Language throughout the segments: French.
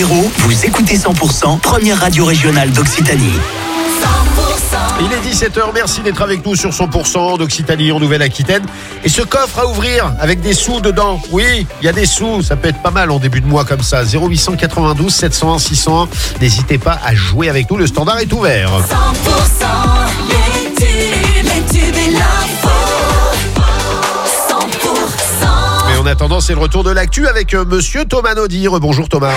l'Hérault, vous écoutez 100%, première radio régionale d'Occitanie. 100%. Il est 17h, merci d'être avec nous sur 100% d'Occitanie en Nouvelle-Aquitaine. Et ce coffre à ouvrir avec des sous dedans, oui, il y a des sous, ça peut être pas mal en début de mois comme ça. 0892 701 601, n'hésitez pas à jouer avec nous, le standard est ouvert. 100%, les tubes et l'info. 100%. Mais en attendant, c'est le retour de l'actu avec monsieur Thomas Naudy. Bonjour Thomas.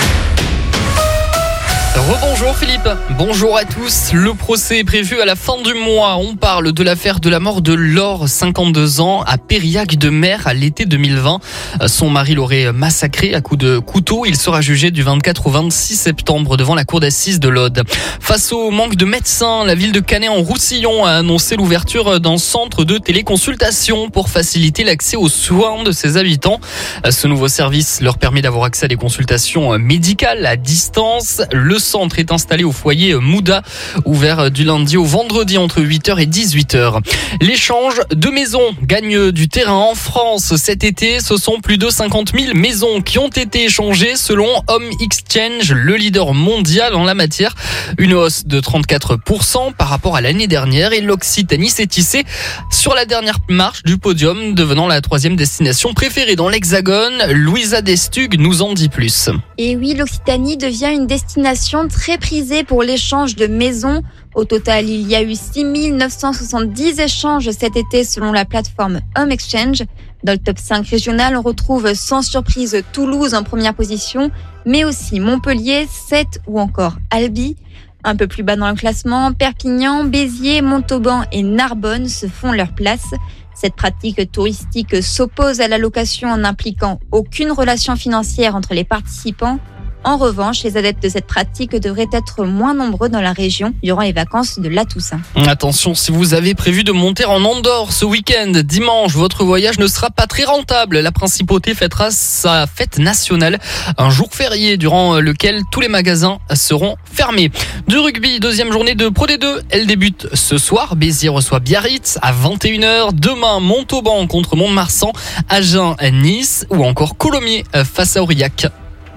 Rebonjour Philippe, bonjour à tous. Le procès est prévu à la fin du mois. On parle de l'affaire de la mort de Laure, 52 ans, à Périac-de-Mer à l'été 2020. Son mari l'aurait massacré à coups de couteau. Il sera jugé du 24 au 26 septembre devant la cour d'assises de l'Aude. Face au manque de médecins, la ville de Canet-en-Roussillon a annoncé l'ouverture d'un centre de téléconsultation pour faciliter l'accès aux soins de ses habitants. Ce nouveau service leur permet d'avoir accès à des consultations médicales à distance. Le centre est installé au foyer Mouda, ouvert du lundi au vendredi entre 8h et 18h. L'échange de maisons gagne du terrain en France. Cet été, ce sont plus de 50 000 maisons qui ont été échangées selon Home Exchange, le leader mondial en la matière. Une hausse de 34% par rapport à l'année dernière et l'Occitanie s'est hissée sur la dernière marche du podium, devenant la 3e destination préférée dans l'Hexagone. Louisa Destug nous en dit plus. Et oui, l'Occitanie devient une destination très prisée pour l'échange de maisons. Au total, il y a eu 6 970 échanges cet été selon la plateforme Home Exchange. Dans le top 5 régional, on retrouve sans surprise Toulouse en première position, mais aussi Montpellier, Sète ou encore Albi. Un peu plus bas dans le classement, Perpignan, Béziers, Montauban et Narbonne se font leur place. Cette pratique touristique s'oppose à la location en n'impliquant aucune relation financière entre les participants. En revanche, les adeptes de cette pratique devraient être moins nombreux dans la région durant les vacances de la Toussaint. Attention, si vous avez prévu de monter en Andorre ce week-end, dimanche, votre voyage ne sera pas très rentable. La principauté fêtera sa fête nationale, un jour férié durant lequel tous les magasins seront fermés. Du rugby, deuxième journée de Pro D2, elle débute ce soir. Béziers reçoit Biarritz à 21h. Demain, Montauban contre Mont-de-Marsan, Agen, Nice ou encore Colomiers face à Aurillac.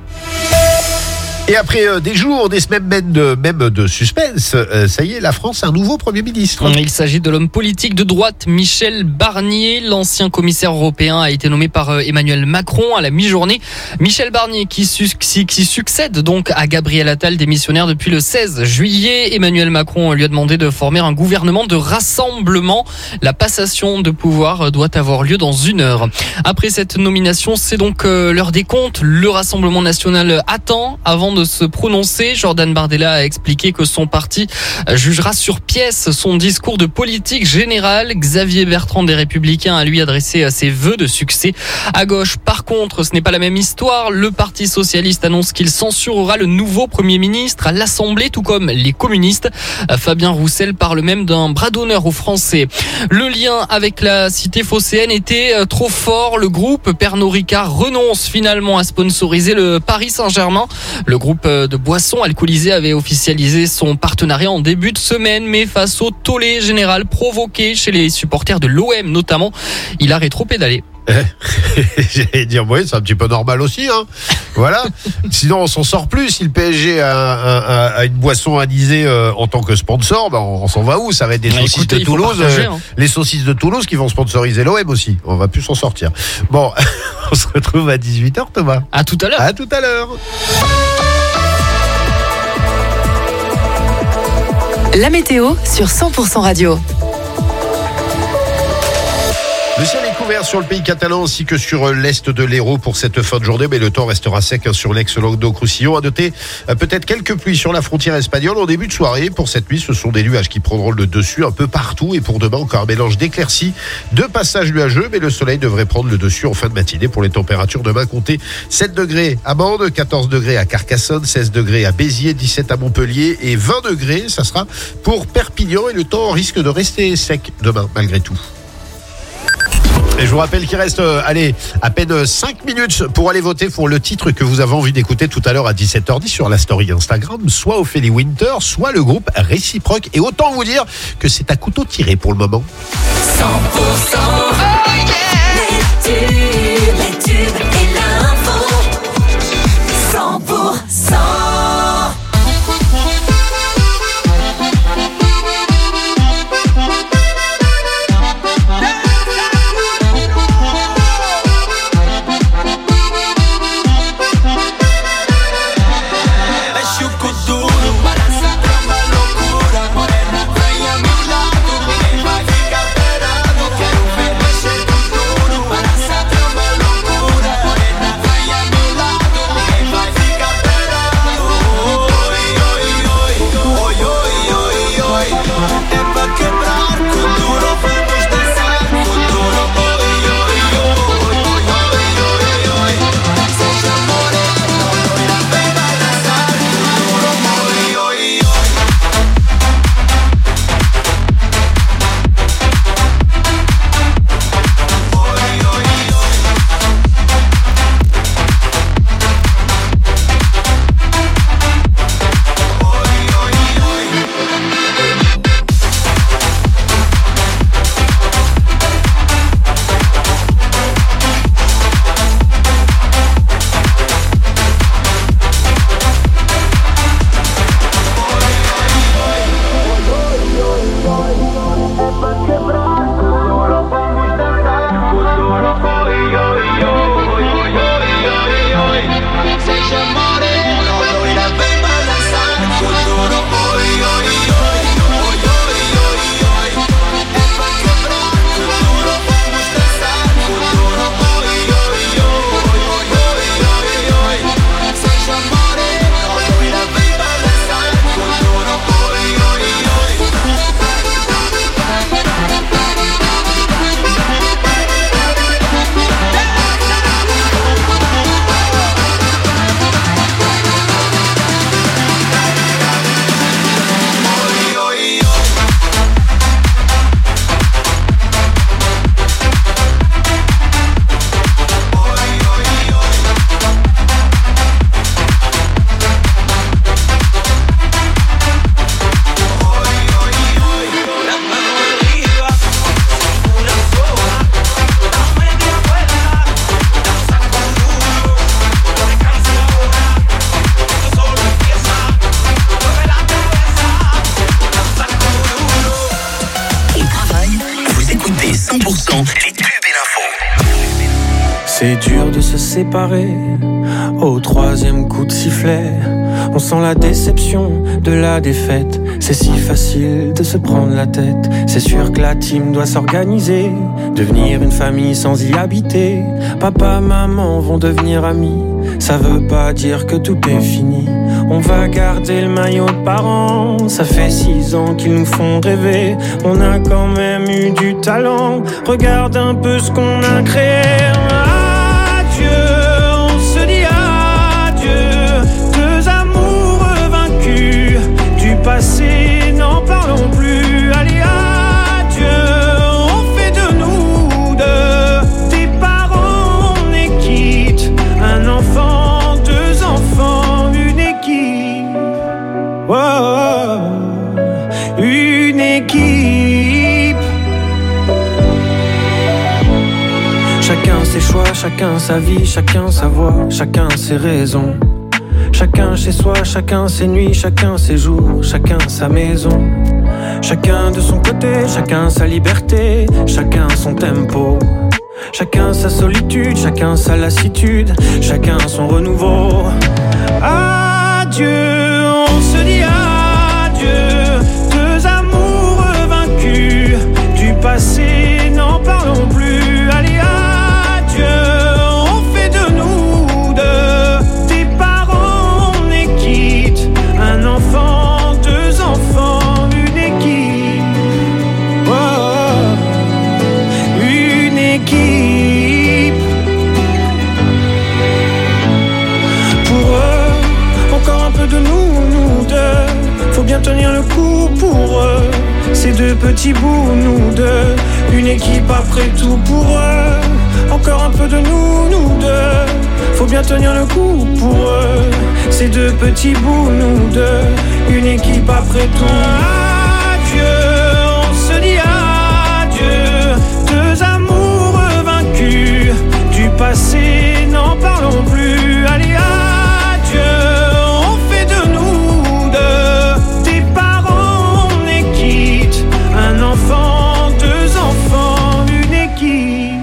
Et après des jours, des semaines même de suspense, ça y est, la France a un nouveau Premier ministre. Il s'agit de l'homme politique de droite Michel Barnier. L'ancien commissaire européen a été nommé par Emmanuel Macron à la mi-journée. Michel Barnier qui succède donc à Gabriel Attal, démissionnaire depuis le 16 juillet. Emmanuel Macron lui a demandé de former un gouvernement de rassemblement. La passation de pouvoir doit avoir lieu dans 1 heure. Après cette nomination, c'est donc l'heure des comptes. Le Rassemblement national attend avant de se prononcer. Jordan Bardella a expliqué que son parti jugera sur pièce son discours de politique générale. Xavier Bertrand des Républicains a lui adressé ses vœux de succès. À gauche, par contre, ce n'est pas la même histoire. Le Parti socialiste annonce qu'il censurera le nouveau Premier ministre à l'Assemblée, tout comme les communistes. Fabien Roussel parle même d'un bras d'honneur aux Français. Le lien avec la cité phocéenne était trop fort. Le groupe Pernod Ricard renonce finalement à sponsoriser le Paris Saint-Germain. Le groupe de boissons alcoolisées avait officialisé son partenariat en début de semaine, mais face au tollé général provoqué chez les supporters de l'OM notamment, il a rétro-pédalé. J'allais dire, oui, c'est un petit peu normal aussi, hein. Voilà. Sinon, on s'en sort plus. Si le PSG a une boisson anisée en tant que sponsor, ben on s'en va où? Ça va être des saucisses de Toulouse. Les saucisses de Toulouse qui vont sponsoriser l'OM aussi. On va plus s'en sortir. Bon, on se retrouve à 18h, Thomas. À tout à l'heure. À tout à l'heure. La météo sur 100% radio. Le ciel est couvert sur le pays catalan ainsi que sur l'est de l'Hérault pour cette fin de journée, mais le temps restera sec sur l'ex-Languedoc-Roussillon. À noter peut-être quelques pluies sur la frontière espagnole en début de soirée. Pour cette nuit, ce sont des nuages qui prendront le dessus un peu partout. Et pour demain, encore un mélange d'éclaircies, de passages nuageux, mais le soleil devrait prendre le dessus en fin de matinée. Pour les températures, demain, comptez 7 degrés à Mende, 14 degrés à Carcassonne, 16 degrés à Béziers, 17 à Montpellier et 20 degrés, ça sera pour Perpignan. Et le temps risque de rester sec demain, malgré tout. Et je vous rappelle qu'il reste à peine 5 minutes pour aller voter pour le titre que vous avez envie d'écouter tout à l'heure à 17h10 sur la story Instagram, soit Ophélie Winter, soit le groupe Réciproque. Et autant vous dire que c'est à couteau tiré pour le moment. 100%, oh yeah, les tubes et l'info. 100%. C'est dur de se séparer au troisième coup de sifflet. On sent la déception de la défaite. C'est si facile de se prendre la tête. C'est sûr que la team doit s'organiser, devenir une famille sans y habiter. Papa, maman vont devenir amis. Ça veut pas dire que tout est fini. On va garder le maillot de parents. Ça fait 6 ans qu'ils nous font rêver. On a quand même eu du talent. Regarde un peu ce qu'on a créé. Adieu, on se dit adieu. Deux amoureux vaincus. Du passé, n'en parlons plus. Allez, adieu, on fait de nous deux des parents, on est quitte. Un enfant, 2 enfants, une équipe. Oh, une équipe. Chacun ses choix, chacun sa vie, chacun sa voix, chacun ses raisons. Chacun chez soi, chacun ses nuits, chacun ses jours, chacun sa maison. Chacun de son côté, chacun sa liberté, chacun son tempo. Chacun sa solitude, chacun sa lassitude, chacun son renouveau. Adieu, on se dit adieu. Deux amoureux vaincus. Du passé, n'en parlons plus. Allez, adieu, on fait de nous deux des parents, on est quitte. Un enfant, 2 enfants, une équipe. Oh, une équipe. Pour eux, encore un peu de nous deux. Faut bien tenir le coup pour eux. Ces 2 petits bouts, nous deux. Une équipe après tout pour eux. Encore un peu de nous deux. Faut bien tenir le coup pour eux. Ces 2 petits bouts, nous deux. Une équipe après tout. Adieu, on se dit adieu. 2 amoureux vaincus. Du passé, n'en parlons plus. Allez, adieu, on fait de nous deux des parents, on est quitte. Un enfant, 2 enfants, une équipe.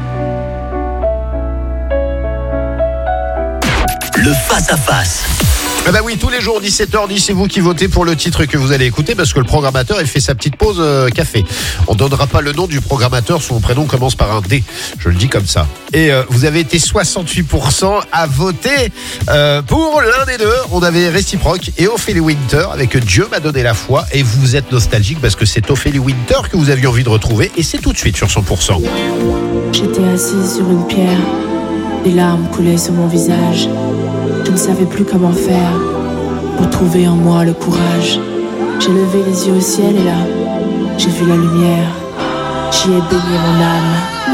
Le face-à-face. Ah bah oui, tous les jours 17h10, c'est vous qui votez pour le titre que vous allez écouter parce que le programmateur il fait sa petite pause café. On donnera pas le nom du programmateur, son prénom commence par un D, je le dis comme ça. Et vous avez été 68% à voter pour l'un des deux. On avait Réciproque et Ophélie Winter avec Dieu m'a donné la foi. Et vous êtes nostalgique parce que c'est Ophélie Winter que vous aviez envie de retrouver et c'est tout de suite sur 100%. J'étais assise sur une pierre, des larmes coulaient sur mon visage. Je ne savais plus comment faire pour trouver en moi le courage. J'ai levé les yeux au ciel et là, j'ai vu la lumière. J'y ai baigné mon âme.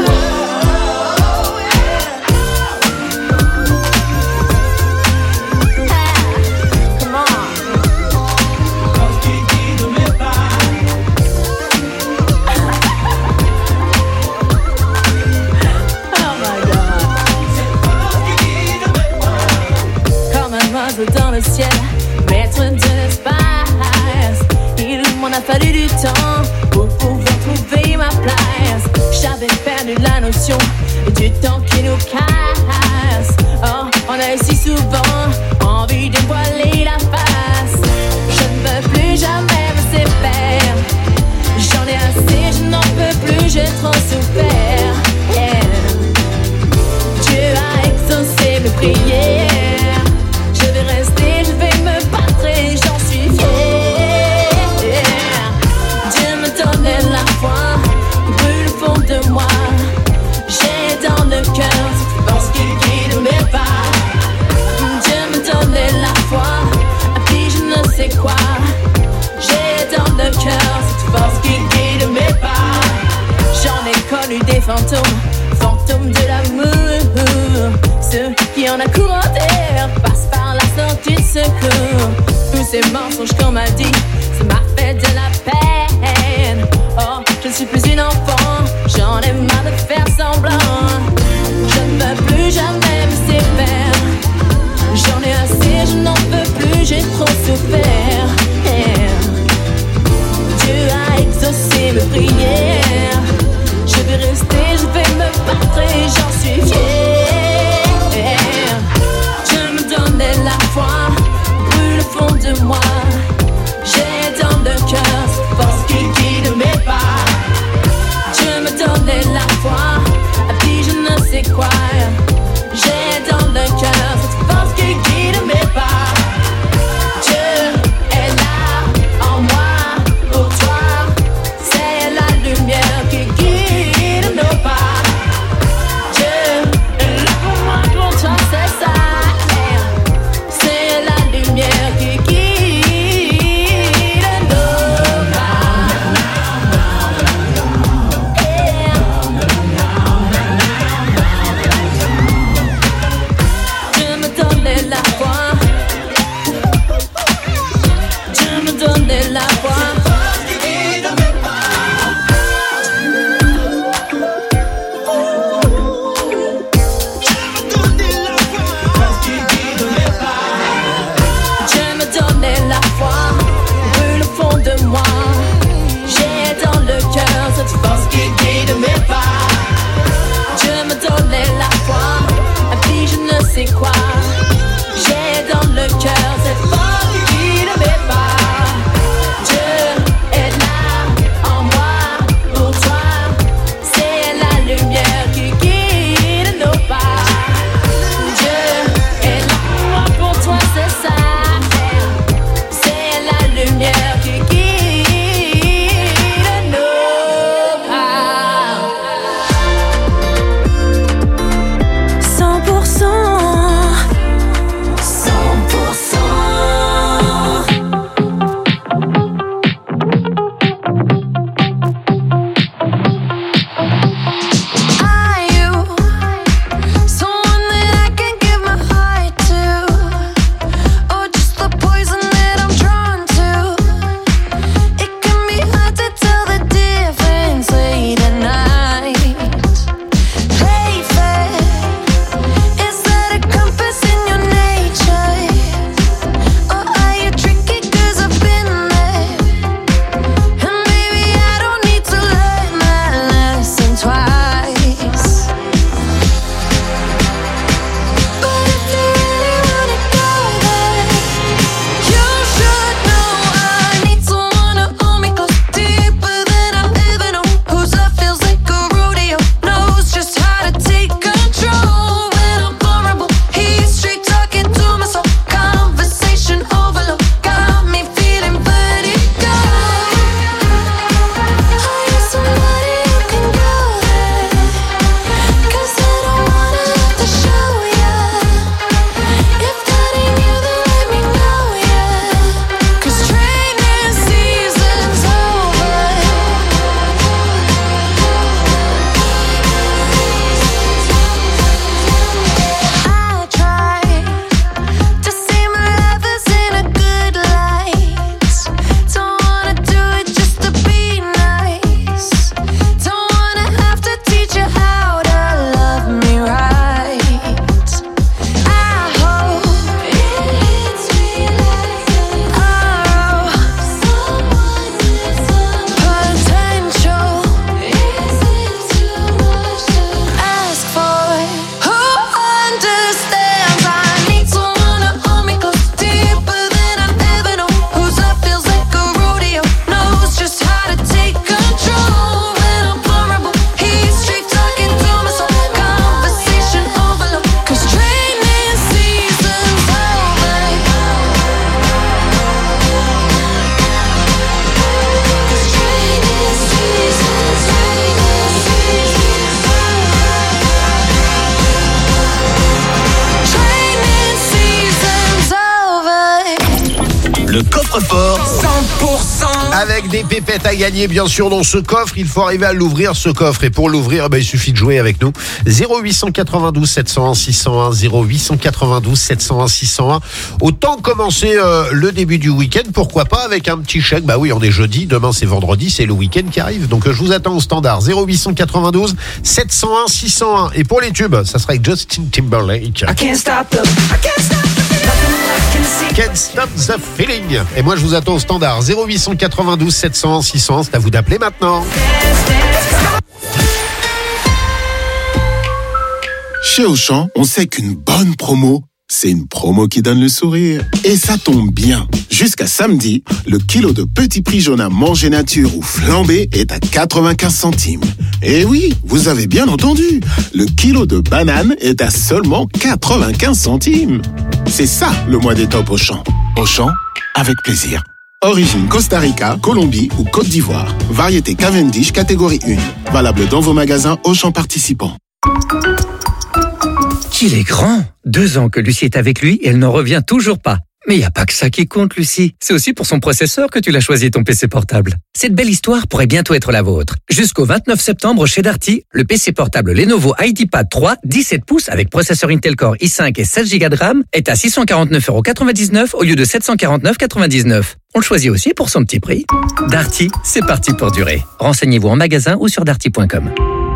Dans le ciel, maître de l'espace. Il m'en a fallu du temps pour pouvoir trouver ma place. J'avais perdu la notion du temps qui nous casse. Oh, on a si souvent envie de voiler la face. Je ne veux plus jamais me séparer. J'en ai assez, je n'en peux plus, j'ai trop souffert. Yeah. Dieu a exaucé mes prières. J'en suis fière. Dieu me donnait la foi, il brûle au fond de moi. J'ai dans le cœur cette force qui guide mes pas. Dieu me donnait la foi, et puis je ne sais quoi. J'ai dans le cœur cette force qui guide mes pas. J'en ai connu des fantômes, fantômes de l'amour. Ceux qui en a couronné passent par la sortie de secours. Tous ces mensonges qu'on m'a dit, ça m'a fait de la peine. Oh, je ne suis plus une enfant, j'en ai marre de faire semblant. Je ne veux plus jamais me séparer. J'en ai assez, je n'en peux plus, j'ai trop souffert. Yeah. Dieu a exaucé mes prières. Je vais rester, je vais me battre et j'en suis fière. la voix. C'est quoi? J'ai dans le cœur cette force qui ne met pas. Dieu est là en moi pour toi. C'est la lumière qui guide nos pas. Dieu est là pour toi, c'est ça. C'est la lumière qui guide nos pas. 100%. Le coffre-fort 100% avec des pépettes à gagner bien sûr dans ce coffre. Il faut arriver à l'ouvrir ce coffre et pour l'ouvrir il suffit de jouer avec nous. 0892 701 601 0892 701 601. Autant commencer le début du week-end, pourquoi pas avec un petit chèque. Bah oui, on est jeudi, demain c'est vendredi, c'est le week-end qui arrive. Donc je vous attends au standard 0892 701 601. Et pour les tubes, ça sera avec Justin Timberlake. I can't stop the Can't Stop the Feeling. Et moi je vous attends au standard 0892 701 600. C'est à vous d'appeler maintenant. Chez Auchan, on sait qu'une bonne promo, c'est une promo qui donne le sourire. Et ça tombe bien. Jusqu'à samedi, le kilo de petit prix jaune à manger nature ou flambé est à 95 centimes. Et oui, vous avez bien entendu. Le kilo de banane est à seulement 95 centimes. C'est ça le mois des tops Auchan. Auchan, avec plaisir. Origine Costa Rica, Colombie ou Côte d'Ivoire. Variété Cavendish catégorie 1. Valable dans vos magasins Auchan participants. Qu'il est grand! 2 ans que Lucie est avec lui et elle n'en revient toujours pas. Mais il n'y a pas que ça qui compte, Lucie. C'est aussi pour son processeur que tu l'as choisi, ton PC portable. Cette belle histoire pourrait bientôt être la vôtre. Jusqu'au 29 septembre, chez Darty, le PC portable Lenovo IdeaPad 3, 17 pouces avec processeur Intel Core i5 et 16 Go de RAM est à 649,99€ au lieu de 749,99€. On le choisit aussi pour son petit prix. Darty, c'est parti pour durer. Renseignez-vous en magasin ou sur darty.com.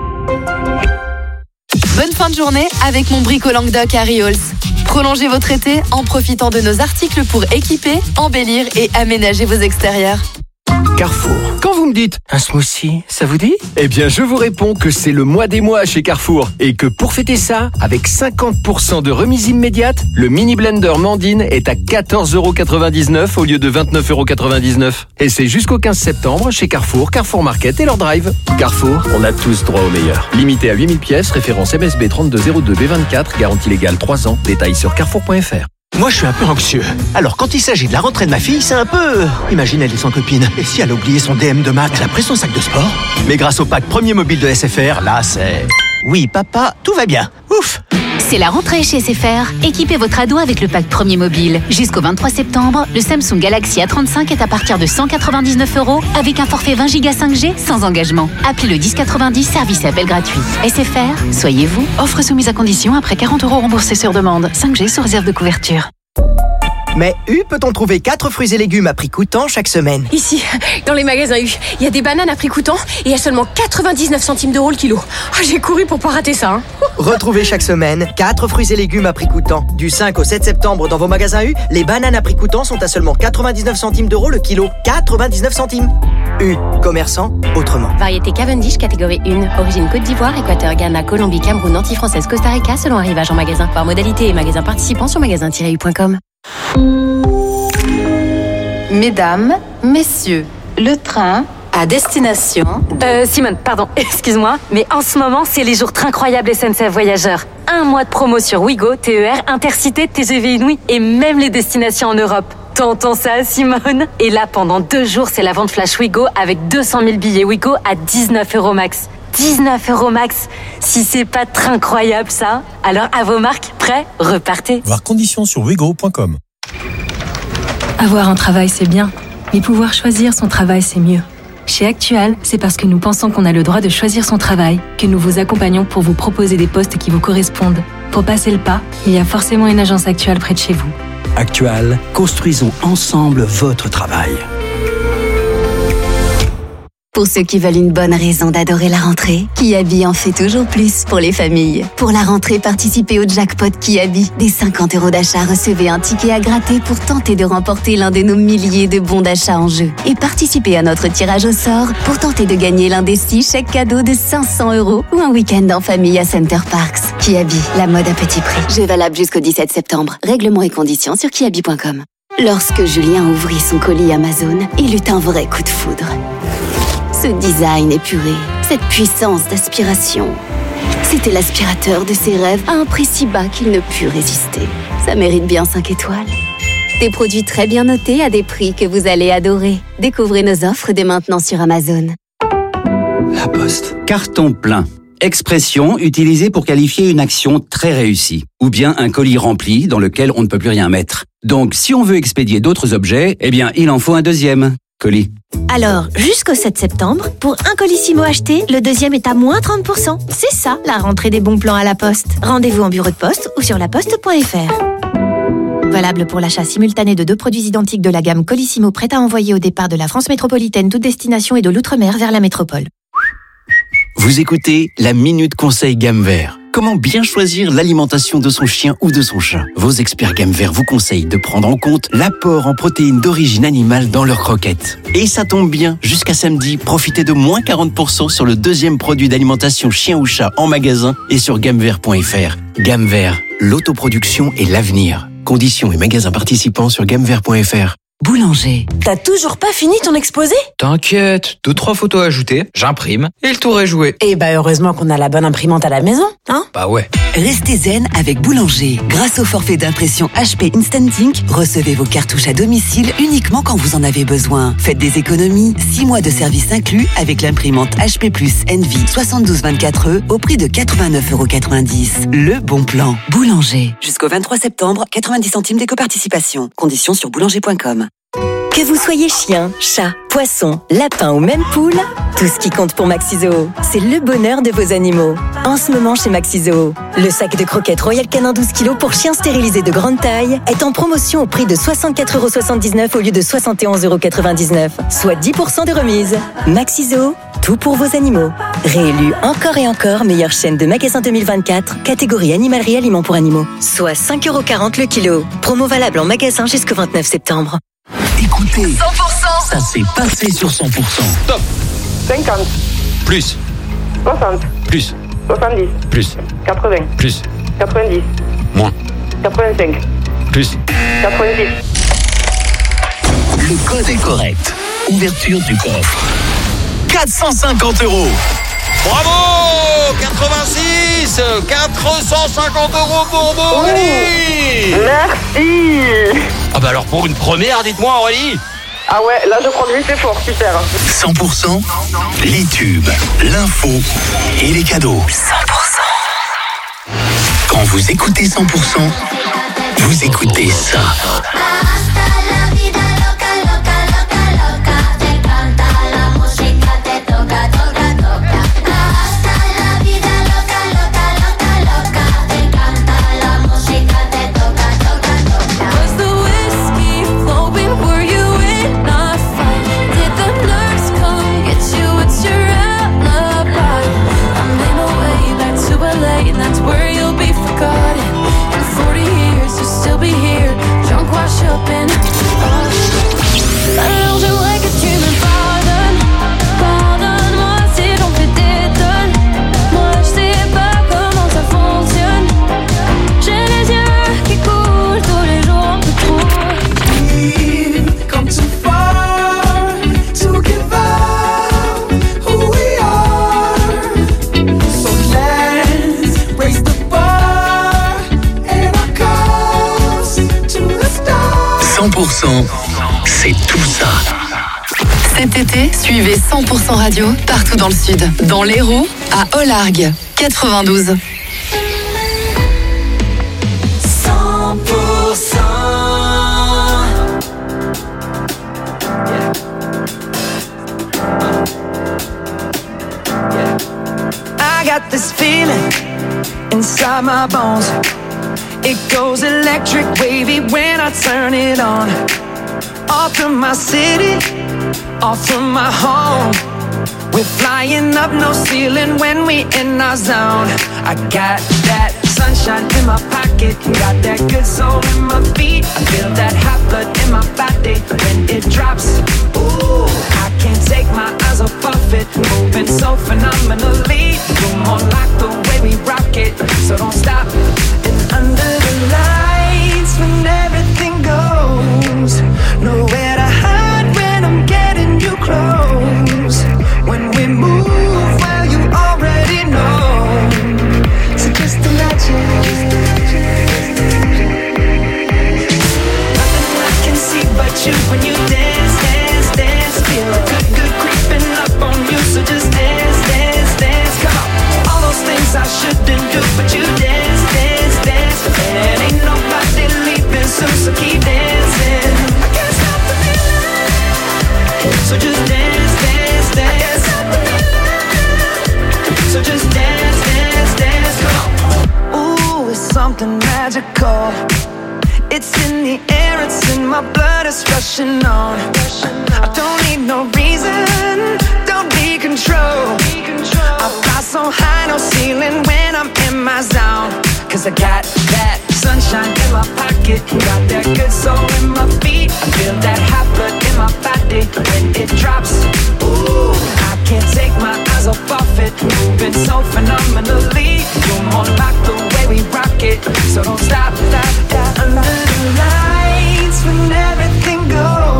Bonne fin de journée avec mon brico Languedoc Harry Halls. Prolongez votre été en profitant de nos articles pour équiper, embellir et aménager vos extérieurs. Carrefour. Quand vous me dites un smoothie, ça vous dit? Eh bien, je vous réponds que c'est le mois des mois chez Carrefour et que pour fêter ça, avec 50% de remise immédiate, le mini blender Mandine est à 14,99€ au lieu de 29,99€. Et c'est jusqu'au 15 septembre chez Carrefour, Carrefour Market et leur drive. Carrefour, on a tous droit au meilleur. Limité à 8000 pièces, référence MSB 3202B24, garantie légale 3 ans. Détails sur carrefour.fr. Moi, je suis un peu anxieux. Alors, quand il s'agit de la rentrée de ma fille, c'est un peu... Imagine, elle est sans copine. Et si elle a oublié son DM de maths, elle a pris son sac de sport. Mais grâce au pack premier mobile de SFR, là, c'est... Oui, papa, tout va bien. Ouf. C'est la rentrée chez SFR. Équipez votre ado avec le pack premier mobile. Jusqu'au 23 septembre, le Samsung Galaxy A35 est à partir de 199€ avec un forfait 20 Go 5G sans engagement. Appelez le 1090, service et appel gratuit. SFR, soyez vous. Offre soumise à condition après 40€ remboursés sur demande. 5G sous réserve de couverture. Mais U, peut-on trouver 4 fruits et légumes à prix coûtant chaque semaine? Ici, dans les magasins U, il y a des bananes à prix coûtant et à seulement 99 centimes d'euros le kilo. Oh, j'ai couru pour pas rater ça. Hein. Retrouvez chaque semaine 4 fruits et légumes à prix coûtant. Du 5 au 7 septembre dans vos magasins U, les bananes à prix coûtant sont à seulement 99 centimes d'euros le kilo. 99 centimes. U, commerçant autrement. Variété Cavendish catégorie 1. Origine Côte d'Ivoire, Équateur, Ghana, Colombie, Cameroun, Antilles françaises, Costa Rica selon arrivage en magasin. Par modalité et magasin participant sur magasin-u.com. Mesdames, messieurs, le train à destination... Simone, pardon, excuse-moi, mais en ce moment, c'est les jours incroyables SNCF Voyageurs. 1 mois de promo sur Ouigo, TER, Intercité, TGV Inouï et même les destinations en Europe. T'entends ça, Simone? Et là, pendant 2 jours, c'est la vente flash Ouigo avec 200 000 billets Ouigo à 19€ max. 19€ max. Si c'est pas très incroyable, ça. Alors, à vos marques, prêts, repartez. Voir conditions sur ouigo.com. Avoir un travail, c'est bien. Mais pouvoir choisir son travail, c'est mieux. Chez Actual, c'est parce que nous pensons qu'on a le droit de choisir son travail que nous vous accompagnons pour vous proposer des postes qui vous correspondent. Pour passer le pas, il y a forcément une agence Actual près de chez vous. Actual, construisons ensemble votre travail. Pour ceux qui veulent une bonne raison d'adorer la rentrée, Kiabi en fait toujours plus pour les familles. Pour la rentrée, participez au jackpot Kiabi. Dès 50€ d'achat, recevez un ticket à gratter pour tenter de remporter l'un de nos milliers de bons d'achat en jeu. Et participez à notre tirage au sort pour tenter de gagner l'un des 6 chèques cadeaux de 500€ ou un week-end en famille à Center Parks. Kiabi, la mode à petit prix. Jeu valable jusqu'au 17 septembre. Règlements et conditions sur kiabi.com. Lorsque Julien ouvrit son colis Amazon, il eut un vrai coup de foudre. Ce design épuré, cette puissance d'aspiration. C'était l'aspirateur de ses rêves à un prix si bas qu'il ne put résister. Ça mérite bien 5 étoiles. Des produits très bien notés à des prix que vous allez adorer. Découvrez nos offres dès maintenant sur Amazon. La Poste. Carton plein. Expression utilisée pour qualifier une action très réussie. Ou bien un colis rempli dans lequel on ne peut plus rien mettre. Donc, si on veut expédier d'autres objets, eh bien, il en faut un deuxième colis. Alors, jusqu'au 7 septembre, pour un Colissimo acheté, le deuxième est à moins 30%. C'est ça, la rentrée des bons plans à la Poste. Rendez-vous en bureau de poste ou sur laposte.fr. Valable pour l'achat simultané de 2 produits identiques de la gamme Colissimo prêt à envoyer au départ de la France métropolitaine, toute destination et de l'outre-mer vers la métropole. Vous écoutez la Minute Conseil Gamme Vert. Comment bien choisir l'alimentation de son chien ou de son chat? Vos experts Gamme Vert vous conseillent de prendre en compte l'apport en protéines d'origine animale dans leurs croquettes. Et ça tombe bien, jusqu'à samedi, profitez de moins 40% sur le deuxième produit d'alimentation chien ou chat en magasin et sur gammevert.fr. Gamme Vert, l'autoproduction et l'avenir. Conditions et magasins participants sur gammevert.fr. Boulanger. T'as toujours pas fini ton exposé? T'inquiète, 2-3 photos ajoutées, j'imprime et le tour est joué. Eh bah heureusement qu'on a la bonne imprimante à la maison, hein? Bah ouais. Restez zen avec Boulanger. Grâce au forfait d'impression HP Instant Ink, recevez vos cartouches à domicile uniquement quand vous en avez besoin. Faites des économies, 6 mois de service inclus avec l'imprimante HP Envy 7224E au prix de 89,90 €. Le bon plan. Boulanger. Jusqu'au 23 septembre, 90 centimes d'éco-participation. Conditions sur boulanger.com. Que vous soyez chien, chat, poisson, lapin ou même poule, tout ce qui compte pour Maxi-Zoo, c'est le bonheur de vos animaux. En ce moment chez Maxi-Zoo, le sac de croquettes Royal Canin 12 kg pour chiens stérilisés de grande taille est en promotion au prix de 64,79 € au lieu de 71,99 €, soit 10% de remise. Maxi-Zoo, tout pour vos animaux. Réélu encore et encore meilleure chaîne de magasins 2024, catégorie animalerie aliments pour animaux. Soit 5,40 € le kilo. Promo valable en magasin jusqu'au 29 septembre. Écoutez, 100%. ça s'est passé sur 100%. Top. 50. Plus. 60. Plus. 70. Plus. 80. Plus. 90. Moins. 85. Plus. 86. Le code est correct. Ouverture du coffre. 450 €. Bravo 86 450 € pour Aurélie. Merci. Ah bah alors pour une première, dites-moi Aurélie. Ah ouais, là je prends lui, c'est fort, super. 100%, les tubes, l'info et les cadeaux. 100%. Quand vous écoutez 100%, vous écoutez ça. C'est tout ça. Cet été, suivez 100% Radio partout dans le sud. Dans l'Hérault, à Ollargues, 92. 100%. I got this feeling inside my bones. It goes electric wavy when I turn it on. Off from my city, off from my home. We're flying up, no ceiling when we in our zone. I got that sunshine in my pocket, got that good soul in my feet. I feel that hot blood in my body when it drops. Ooh, I can't take my eyes off of it, moving so phenomenally. You're more like the way we rock it, so don't stop. And under the lights when everything goes, nowhere to hide when I'm getting you close. When we move, well you already know. So just imagine. Nothing I can see but you when you dance, dance, dance. Feel good, good creeping up on you. So just dance, dance, dance. Come on. All those things I shouldn't do, but you dance, dance, dance. And ain't nobody leaving soon, so keep dancing. I can't stop the feeling. So just dance, dance, dance. I can't stop the feeling. So just dance, dance, dance. Come on. Ooh, it's something magical. It's in the air, it's in my blood, it's rushing on. I don't need no reason, don't be control. I fly so high, no ceiling when I'm in my zone. Cause I got that sunshine in my pocket, got that good soul in my feet. I feel that hot blood in my body when it drops. Ooh, I can't take my eyes off of it, moving so phenomenally. You're more like the way we rock it, so don't stop, stop, stop. Under the lights when everything goes.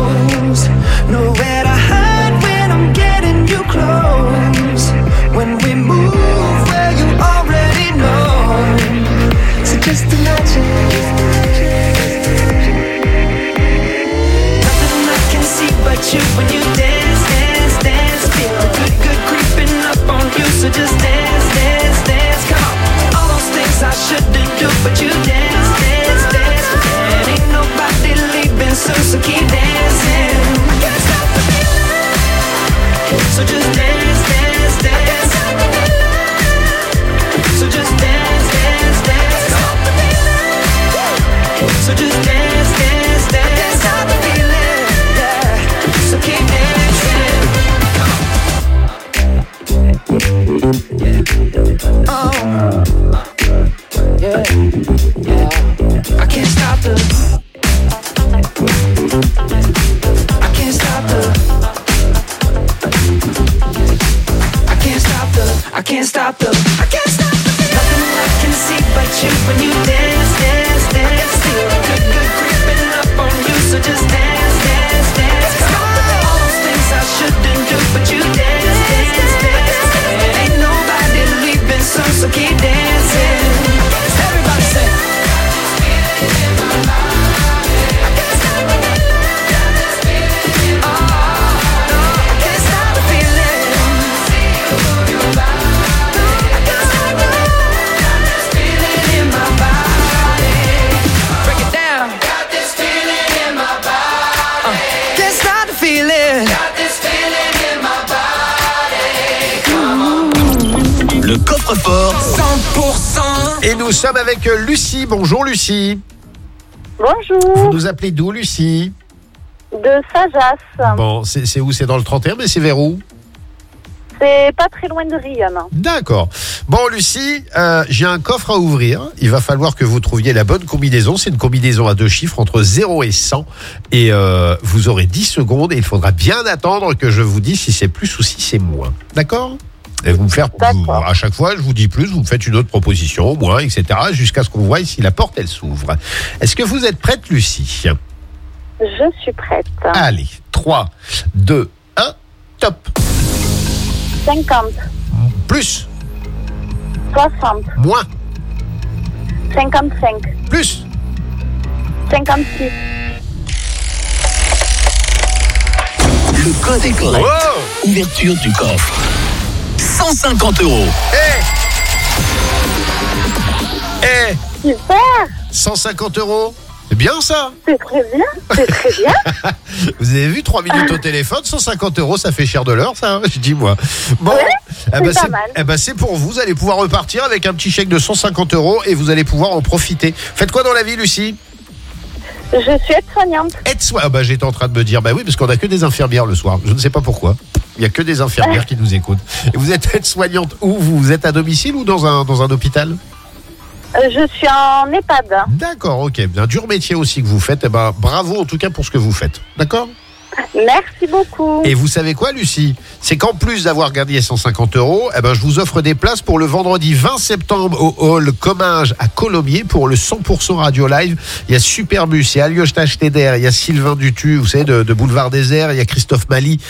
you when you dance, dance, dance. Feel the good, good creeping up on you, so just dance, dance, dance. Come on, all those things I shouldn't do, but you dance, dance, dance. And ain't nobody leaving soon, so keep dancing. I can't stop the feeling, so just dance, dance, dance. So just dance, dance, dance. Stop the feeling, so just dance, dance, dance. I can't stop the feeling, yeah. So keep dancing. Oh, yeah, yeah. I can't stop the. I can't stop the. I can't stop the. I can't stop the. I can't stop the. Nothing I can see but you when you dance, dance, dance. Feel the good, good creeping up on you, so just dance, dance, dance. All those things I shouldn't do, but you dance, dance, dance. And ain't nobody leaving soon, so keep dancing. Everybody say. Le coffre-fort 100%. Et nous sommes avec Lucie. Bonjour Lucie. Bonjour. Vous nous appelez d'où Lucie? De Sajas. Bon, c'est où? C'est dans le 31, mais c'est vers où? C'est pas très loin de Riom. D'accord. Bon Lucie, j'ai un coffre à ouvrir. Il va falloir que vous trouviez la bonne combinaison. C'est une combinaison à 2 chiffres entre 0 et 100. Et vous aurez 10 secondes et il faudra bien attendre que je vous dise si c'est plus ou si c'est moins. D'accord? Et vous me faire, à chaque fois, je vous dis plus, vous me faites une autre proposition, moins, etc. Jusqu'à ce qu'on voit si la porte, elle s'ouvre. Est-ce que vous êtes prête, Lucie? Je suis prête. Allez, 3, 2, 1, top. 50. Plus. 60. Moins. 55. Plus. 56. Le code est correct. Wow. Ouverture du coffre. 150 €. Super. 150 €. C'est bien ça. C'est très bien. C'est très bien. Vous avez vu 3 minutes au téléphone, 150 €, ça fait cher de l'heure, ça, hein, je dis moi. Bon, ouais, c'est pas mal. C'est pour vous. Vous allez pouvoir repartir avec un petit chèque de 150 € et vous allez pouvoir en profiter. Faites quoi dans la vie, Lucie? Je suis aide-soignante. Aide-soignante. J'étais en train de me dire, oui, parce qu'on a que des infirmières le soir. Je ne sais pas pourquoi. Il n'y a que des infirmières qui nous écoutent. Et vous êtes aide-soignante où? Vous êtes à domicile ou dans un hôpital? Je suis en EHPAD. D'accord, ok. Un dur métier aussi que vous faites. Bravo en tout cas pour ce que vous faites. D'accord? Merci beaucoup. Et vous savez quoi, Lucie? C'est qu'en plus d'avoir gagné 150 €, je vous offre des places pour le vendredi 20 septembre au hall Comminges à Colomiers pour le 100% Radio Live. Il y a Superbus, il y a Alyosha Schneider, il y a Sylvain Dutu, vous savez, de Boulevard Désert, il y a Christophe Mali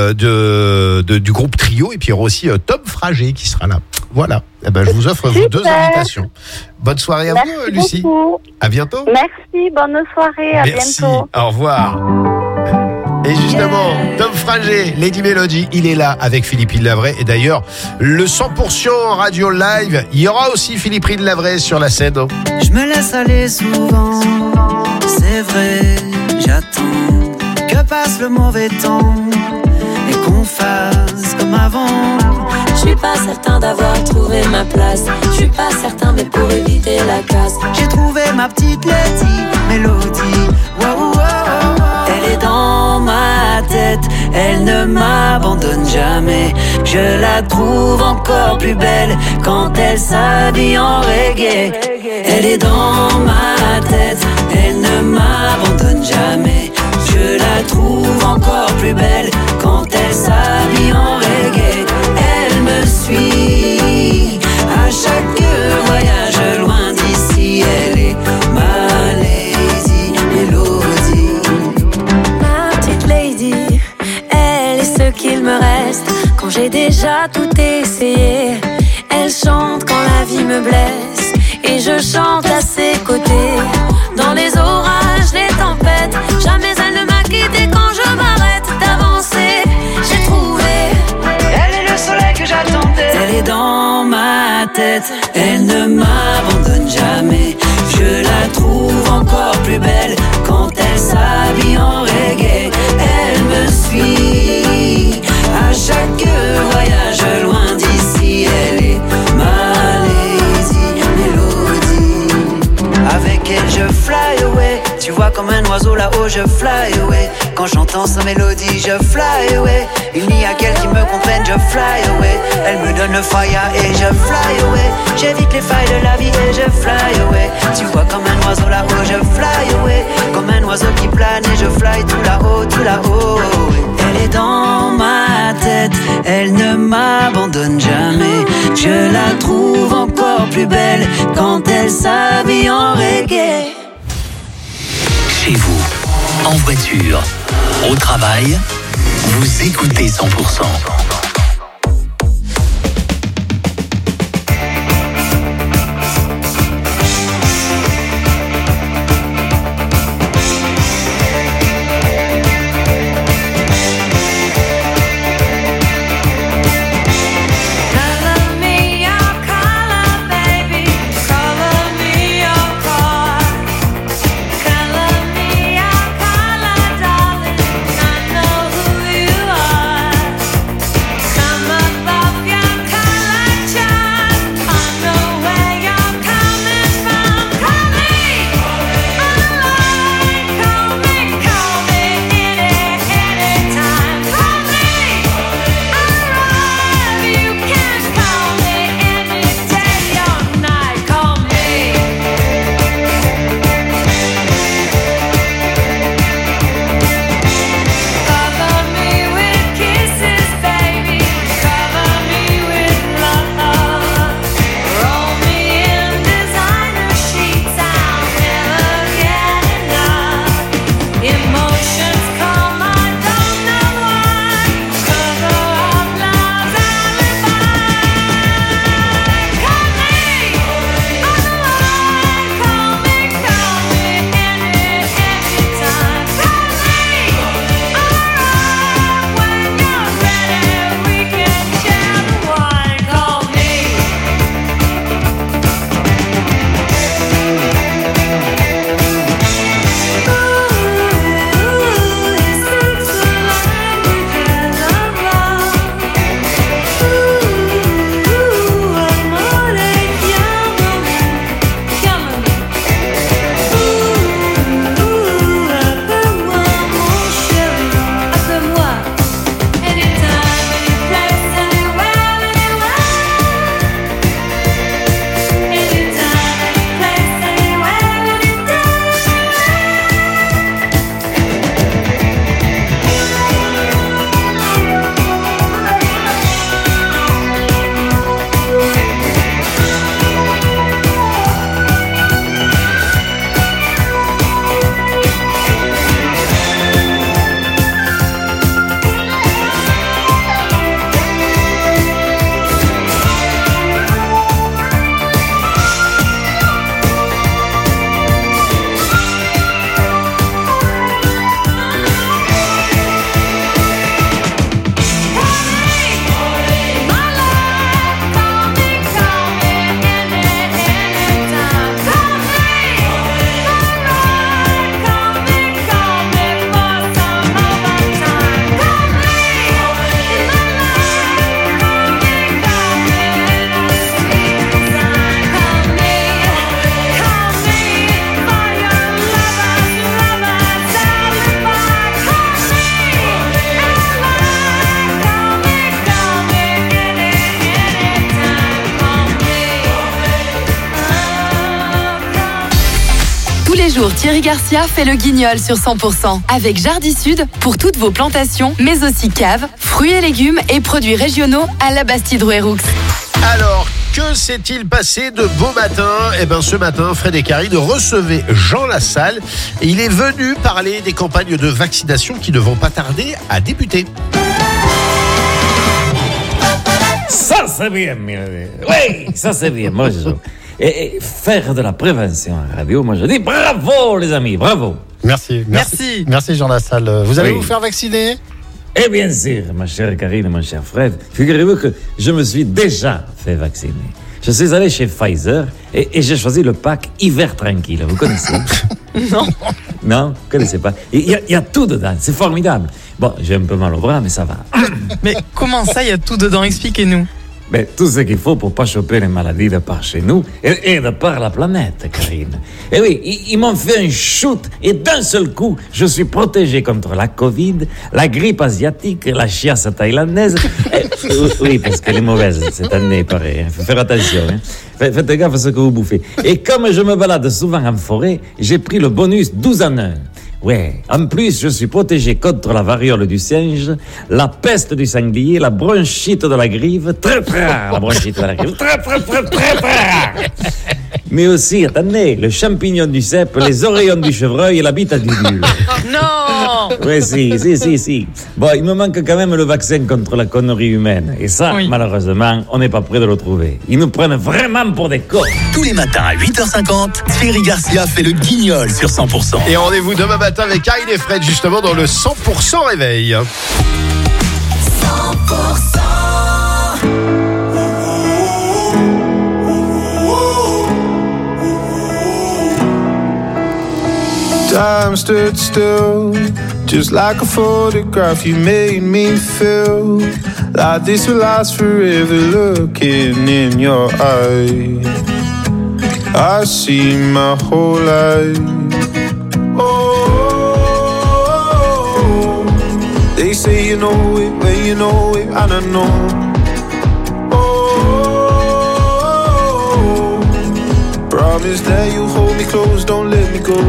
du groupe Trio, et puis il y aura aussi Tom Frager qui sera là. Voilà. Je vous offre vos 2 invitations. Bonne soirée à vous, Lucie. Beaucoup. À bientôt. Merci, bonne soirée, à bientôt. Au revoir. Et justement, Tom Frager, Lady Melody, il est là avec Philippe Lavray. Et d'ailleurs, le 100% Radio Live, il y aura aussi Philippe Lavray sur la scène. Je me laisse aller souvent, c'est vrai, j'attends que passe le mauvais temps et qu'on fasse comme avant. Je suis pas certain d'avoir trouvé ma place. Je suis pas certain, mais pour éviter la casse, j'ai trouvé ma petite Lady Melody. Wow, wow, wow. Elle est dans ma tête, elle ne m'abandonne jamais. Je la trouve encore plus belle quand elle s'habille en reggae. Elle est dans ma tête, elle ne m'abandonne jamais. Je la trouve encore plus belle quand elle s'habille en reggae. Elle me suit à chaque voyage loin d'ici. Elle est ma Lady Melody. ma petite lady. Elle est ce qu'il me reste quand j'ai déjà tout essayé. Elle chante quand la vie me blesse et je chante à ses côtés. Dans les orages, les tempêtes, jamais elle ne m'a quitté quand je m'arrête. qu'en chantant sa mélodie je fly away. Il n'y a qu'elle qui me comprenne, je fly away. Elle me donne le fire et je fly away. J'évite les failles de la vie et je fly away. Tu vois comme un oiseau là-haut, je fly away. Comme un oiseau qui plane et je fly tout là-haut, tout là-haut. Elle est dans ma tête, elle ne m'abandonne jamais. Je la trouve encore plus belle quand elle s'habille en reggae. Chez vous, en voiture, au travail, vous écoutez 100%. Thierry Garcia fait le guignol sur 100% avec Jardi Sud pour toutes vos plantations, mais aussi caves, fruits et légumes et produits régionaux à la Bastide-Rouerroux. Alors, que s'est-il passé de beau matin ? Eh bien, ce matin, Fred et Karine recevaient Jean Lassalle et il est venu parler des campagnes de vaccination qui ne vont pas tarder à débuter. Ça, c'est bien, oui, ça, c'est bien. Moi, et faire de la prévention en radio, moi, je dis bravo, les amis, bravo. Merci Jean Lassalle. Vous allez vous faire vacciner ? Et bien sûr, ma chère Karine et mon cher Fred, figurez-vous que je me suis déjà fait vacciner. Je suis allé chez Pfizer et j'ai choisi le pack hiver tranquille. Vous connaissez ? Non. Non, vous connaissez pas. Il y a tout dedans, c'est formidable. Bon, j'ai un peu mal au bras, mais ça va. Mais comment ça, il y a tout dedans ? Expliquez-nous. Mais tout ce qu'il faut pour pas choper les maladies de par chez nous et de par la planète, Karine. Et oui, ils m'ont fait un shoot et d'un seul coup, je suis protégé contre la Covid, la grippe asiatique, la chiasse thaïlandaise. Oui, parce qu'elle est mauvaise cette année, pareil. Faut faire attention. Faites gaffe à ce que vous bouffez. Et comme je me balade souvent en forêt, j'ai pris le bonus 12 en 1. Ouais, en plus, je suis protégé contre la variole du singe, la peste du sanglier, la bronchite de la grive, très rare, la bronchite de la grive, très rare. Mais aussi, attendez, le champignon du cèpe, les oreillons du chevreuil et la bite à dudule. Non! Ouais, si. Bon, il me manque quand même le vaccin contre la connerie humaine. Et ça, malheureusement, on n'est pas prêt de le trouver. Ils nous prennent vraiment pour des cons. Tous les matins à 8h50, Thierry Garcia fait le guignol sur 100%. Et rendez-vous demain matin avec Karine et Fred, justement, dans le 100% réveil. 100%. Time stood still, just like a photograph. You made me feel like this will last forever. Looking in your eyes, I see my whole life. Oh, they say you know it when you know it, and I know. Oh, promise that you hold me close, don't let me go.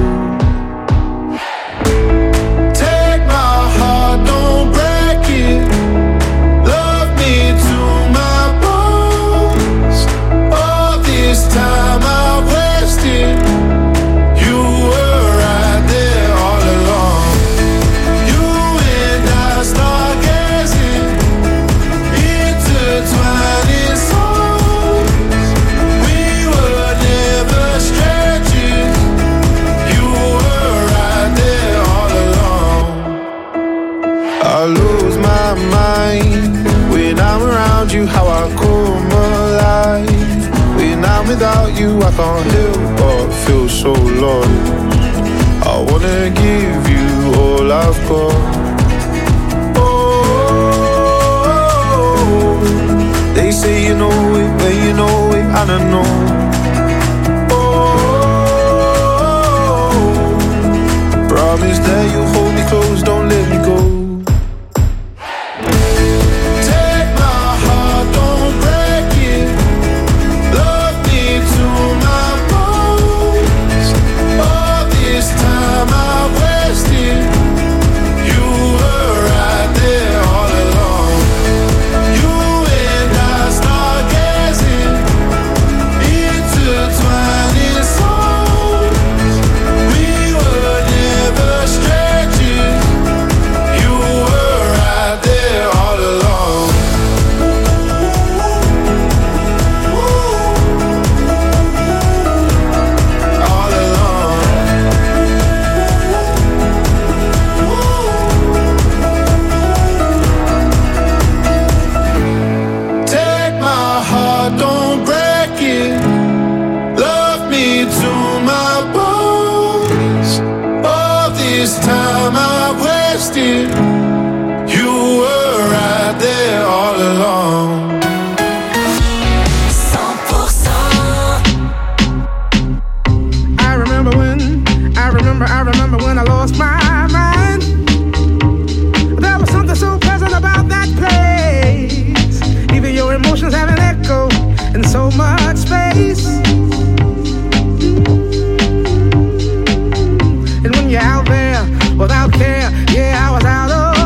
Time I wasted, you were right there all along. You and I stargazing, intertwining souls. We were never strangers. You were right there all along. I lose my mind when I'm around you. How I come alive. I'm without you, I can't help but feel so lost. I wanna give you all I've got. Oh, they say you know it when you know it, and I know. Oh, promise that you hold me close, don't let me go. Without care, yeah, I was out of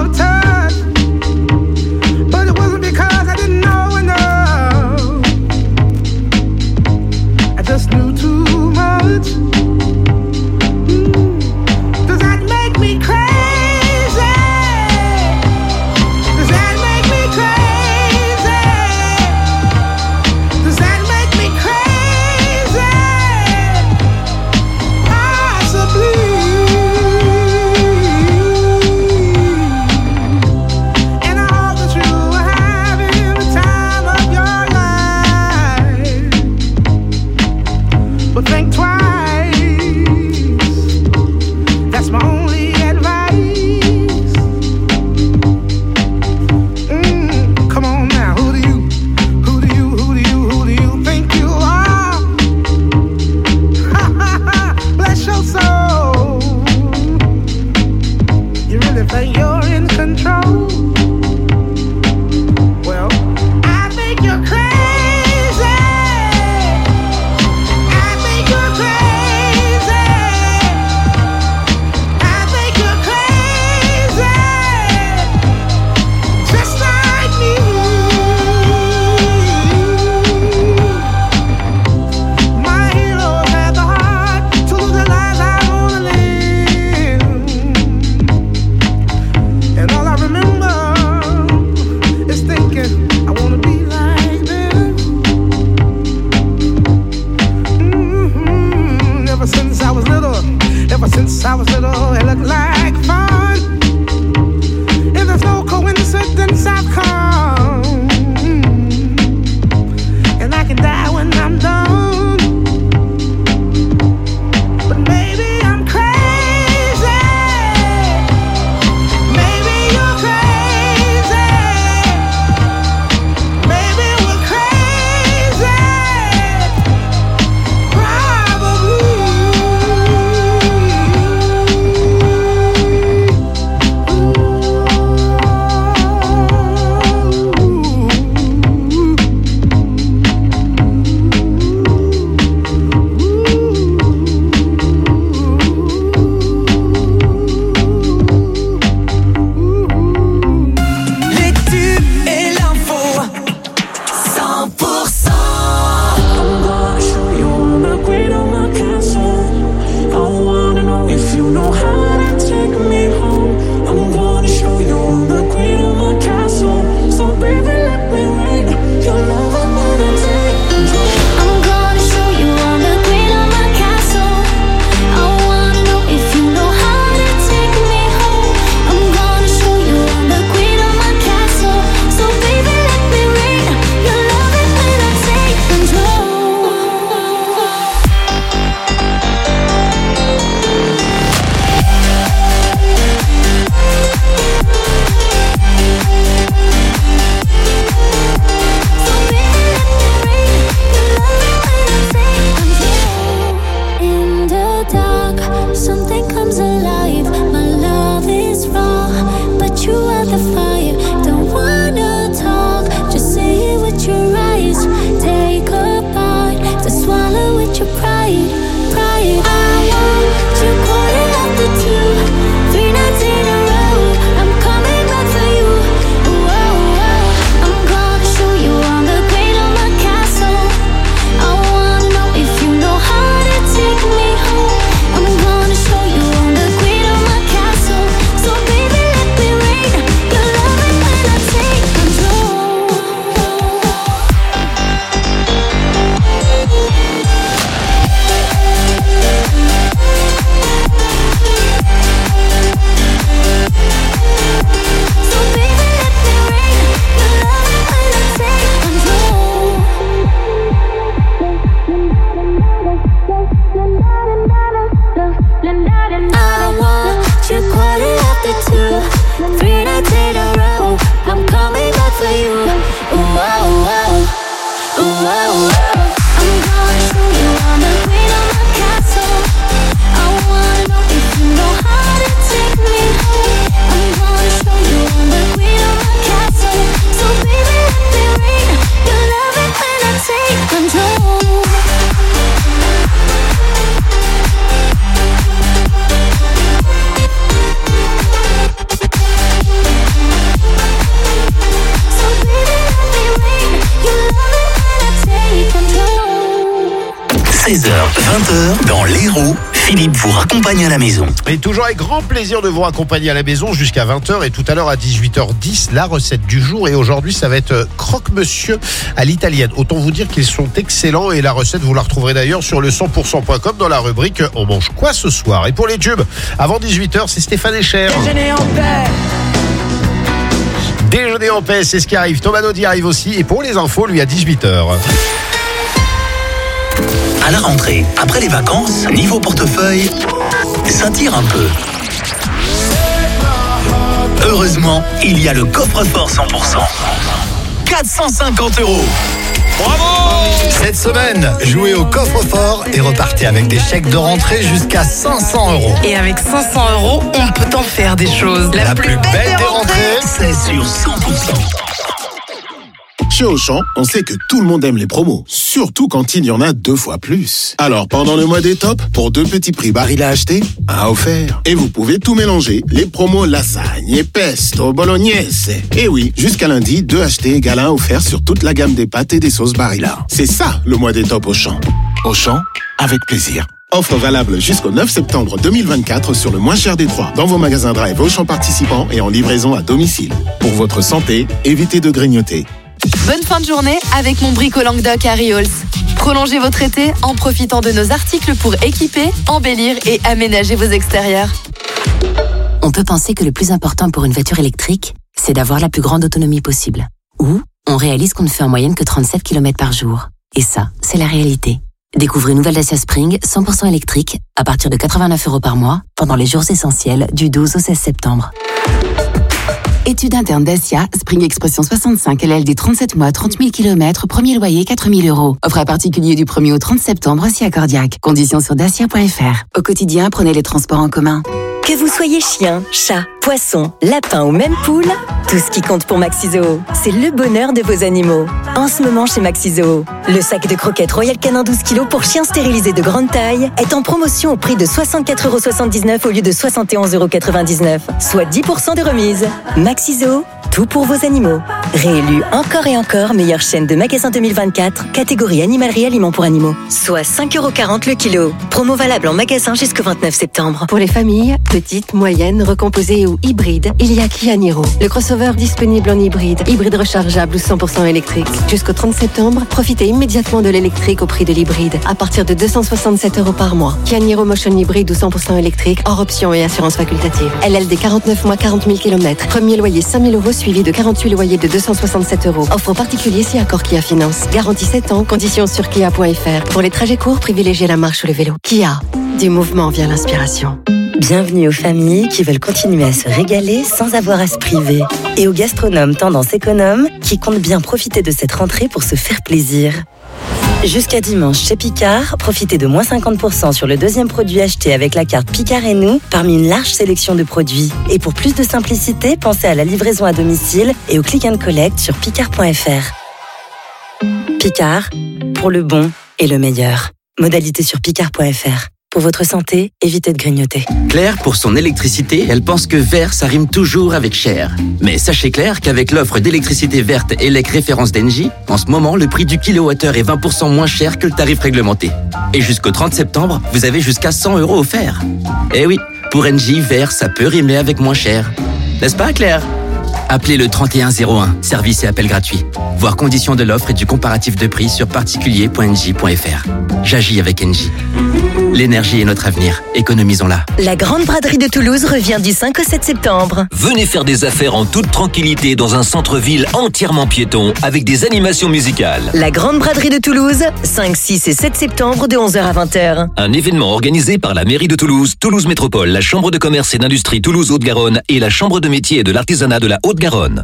3 nights in a row, I'm coming back for you. Ooh, oh, oh. Ooh, oh, oh. I'm gonna show you I'm the queen of my castle. I wanna know if you know how to take me home. I'm gonna show you I'm the queen of my castle. So baby, let me rain. You love it when I take control. So baby, let me rain. You love it when I take control. 16h, 20h, dans l'Hérault, Philippe vous raccompagne à la maison. Et toujours avec grand plaisir de vous raccompagner à la maison jusqu'à 20h et tout à l'heure à 18h10, la recette du jour. Et aujourd'hui, ça va être croque-monsieur à l'italienne. Autant vous dire qu'ils sont excellents et la recette, vous la retrouverez d'ailleurs sur le 100%.com dans la rubrique On mange quoi ce soir. Et pour les tubes, avant 18h, c'est Stéphane Echer. Déjeuner en paix. Déjeuner en paix, c'est ce qui arrive. Thomas Naudy arrive aussi. Et pour les infos, lui, à 18h. À la rentrée, après les vacances, niveau portefeuille, ça tire un peu. Heureusement, il y a le coffre-fort 100%. 450 €. Bravo! Cette semaine, jouez au coffre-fort et repartez avec des chèques de rentrée jusqu'à 500 €. Et avec 500 €, on peut en faire des choses. La plus belle des rentrées, c'est sur 100%. Chez Auchan, on sait que tout le monde aime les promos, surtout quand il y en a 2 fois plus. Alors pendant le mois des tops, pour 2 petits prix baril à acheter, un offert. Et vous pouvez tout mélanger, les promos lasagne et pesto, bolognaise. Et oui, jusqu'à lundi, 2 achetés égale 1 offert sur toute la gamme des pâtes et des sauces Barilla. C'est ça le mois des tops Auchan. Auchan, avec plaisir. Offre valable jusqu'au 9 septembre 2024 sur le moins cher des 3 dans vos magasins Drive Auchan participants et en livraison à domicile. Pour votre santé, évitez de grignoter. Bonne fin de journée avec mon brico Languedoc Harry Halls. Prolongez votre été en profitant de nos articles pour équiper, embellir et aménager vos extérieurs. On peut penser que le plus important pour une voiture électrique, c'est d'avoir la plus grande autonomie possible. Ou on réalise qu'on ne fait en moyenne que 37 km par jour. Et ça, c'est la réalité. Découvrez une nouvelle Dacia Spring 100% électrique à partir de 89 € par mois pendant les jours essentiels du 12 au 16 septembre. Étude interne Dacia, Spring Expression 65, LLD 37 mois, 30 000 km, premier loyer 4 000 €. Offre à particulier du 1er au 30 septembre, si accordiaque. Conditions sur dacia.fr. Au quotidien, prenez les transports en commun. Que vous soyez chien, chat, poisson, lapin ou même poule, tout ce qui compte pour Maxizoo, c'est le bonheur de vos animaux. En ce moment chez Maxizoo, le sac de croquettes Royal Canin 12 kg pour chiens stérilisés de grande taille est en promotion au prix de 64,79 € au lieu de 71,99 €, soit 10% de remise. Maxizoo, tout pour vos animaux. Réélu encore et encore meilleure chaîne de magasins 2024, catégorie animalerie aliments pour animaux. Soit 5,40 € le kilo. Promo valable en magasin jusqu'au 29 septembre. Pour les familles, petites, moyennes, recomposées ou hybrides, il y a Kia Niro. Le crossover disponible en hybride rechargeable ou 100% électrique. Jusqu'au 30 septembre, profitez immédiatement de l'électrique au prix de l'hybride, à partir de 267 € par mois. Kia Niro Motion hybride ou 100% électrique, hors option et assurance facultative. LLD 49 mois, 40 000 km. Premier loyer 5 000 € suivi de 48 loyers de 267 €. Offre particulier si accord Kia Finance. Garantie 7 ans, conditions sur kia.fr. Pour les trajets courts, privilégiez la marche ou le vélo. Kia, du mouvement vient l'inspiration. Bienvenue aux familles qui veulent continuer à se régaler sans avoir à se priver. Et aux gastronomes tendance économe qui comptent bien profiter de cette rentrée pour se faire plaisir. Jusqu'à dimanche chez Picard, profitez de moins 50% sur le deuxième produit acheté avec la carte Picard et nous parmi une large sélection de produits. Et pour plus de simplicité, pensez à la livraison à domicile et au click and collect sur picard.fr. Picard, pour le bon et le meilleur. Modalité sur picard.fr. Pour votre santé, évitez de grignoter. Claire, pour son électricité, elle pense que vert, ça rime toujours avec cher. Mais sachez Claire qu'avec l'offre d'électricité verte ELEC référence d'Engie, en ce moment, le prix du kilowattheure est 20% moins cher que le tarif réglementé. Et jusqu'au 30 septembre, vous avez jusqu'à 100 € offerts. Eh oui, pour Engie, vert, ça peut rimer avec moins cher. N'est-ce pas Claire ? Appelez le 3101, service et appel gratuit. Voir conditions de l'offre et du comparatif de prix sur particulier.engie.fr. J'agis avec Engie. L'énergie est notre avenir. Économisons-la. La Grande Braderie de Toulouse revient du 5 au 7 septembre. Venez faire des affaires en toute tranquillité dans un centre-ville entièrement piéton avec des animations musicales. La Grande Braderie de Toulouse, 5, 6 et 7 septembre de 11h à 20h. Un événement organisé par la mairie de Toulouse, Toulouse Métropole, la Chambre de commerce et d'industrie Toulouse-Haute-Garonne et la Chambre de métiers et de l'artisanat de la Haute-Garonne.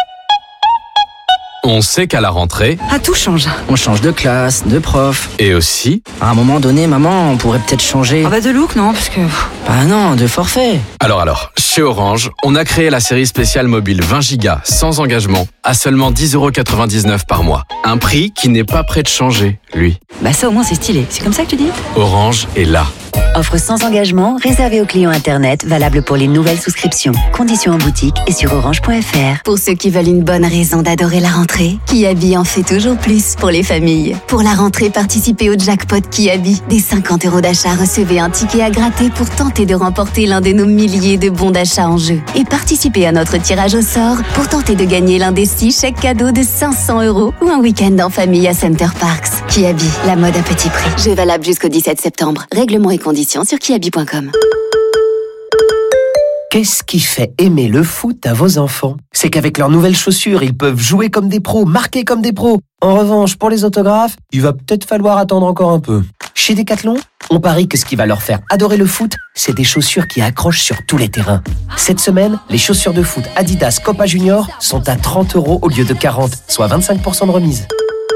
On sait qu'à la rentrée, tout change. On change de classe, de prof. et aussi, À un moment donné, maman, on pourrait peut-être changer. De look, non, parce que... Bah non, de forfait. alors, chez Orange, on a créé la série spéciale mobile 20 Go sans engagement à seulement 10,99€ par mois. Un prix qui n'est pas prêt de changer, lui. Bah ça au moins c'est stylé. C'est comme ça que tu dis? Orange est là. Offre sans engagement, réservée aux clients Internet, valable pour les nouvelles souscriptions. Conditions en boutique et sur orange.fr. Pour ceux qui veulent une bonne raison d'adorer la rentrée, Kiabi en fait toujours plus pour les familles. Pour la rentrée, participez au jackpot Kiabi. Dès 50€ d'achat, recevez un ticket à gratter pour tenter de remporter l'un de nos milliers de bons d'achat en jeu. Et participez à notre tirage au sort pour tenter de gagner l'un des 6 chèques cadeaux de 500€ ou un week-end en famille à Center Parks. Kiabi, la mode à petit prix. Jeu valable jusqu'au 17 septembre. Règlements et conditions sur kiabi.com. Qu'est-ce qui fait aimer le foot à vos enfants? C'est qu'avec leurs nouvelles chaussures, ils peuvent jouer comme des pros, marquer comme des pros. En revanche, pour les autographes, il va peut-être falloir attendre encore un peu. Chez Decathlon, on parie que ce qui va leur faire adorer le foot, c'est des chaussures qui accrochent sur tous les terrains. Cette semaine, les chaussures de foot Adidas Copa Junior sont à 30€ au lieu de 40, soit 25% de remise.